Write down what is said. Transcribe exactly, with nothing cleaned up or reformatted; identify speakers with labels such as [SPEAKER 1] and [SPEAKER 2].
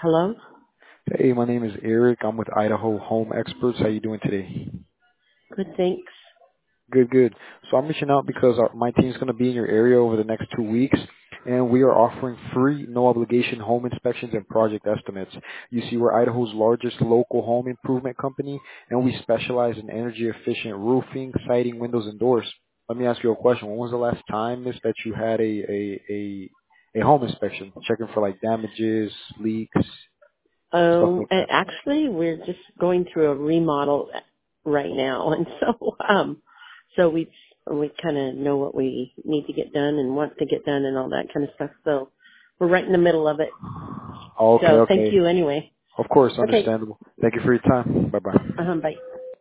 [SPEAKER 1] Hello?
[SPEAKER 2] Hey, my name is Eric. I'm with Idaho Home Experts. How you doing today?
[SPEAKER 1] Good, thanks.
[SPEAKER 2] Good, good. So I'm reaching out because our, my team's going to be in your area over the next two weeks, and we are offering free, no obligation home inspections and project estimates. You see, we're Idaho's largest local home improvement company, and we specialize in energy efficient roofing, siding, windows, and doors. Let me ask you a question. When was the last time, miss, that you had a a a, a home inspection, checking for like damages, leaks, stuff
[SPEAKER 1] Um,
[SPEAKER 2] like
[SPEAKER 1] a-
[SPEAKER 2] that?
[SPEAKER 1] actually, we're just going through a remodel right now, and so, um, so we we kind of know what we need to get done and want to get done and all that kind of stuff. So we're right in the middle of it.
[SPEAKER 2] Okay,
[SPEAKER 1] So thank
[SPEAKER 2] okay.
[SPEAKER 1] you anyway.
[SPEAKER 2] Of course,
[SPEAKER 1] Okay.
[SPEAKER 2] understandable. Thank you for your time. Bye-bye.
[SPEAKER 1] Uh-huh, bye.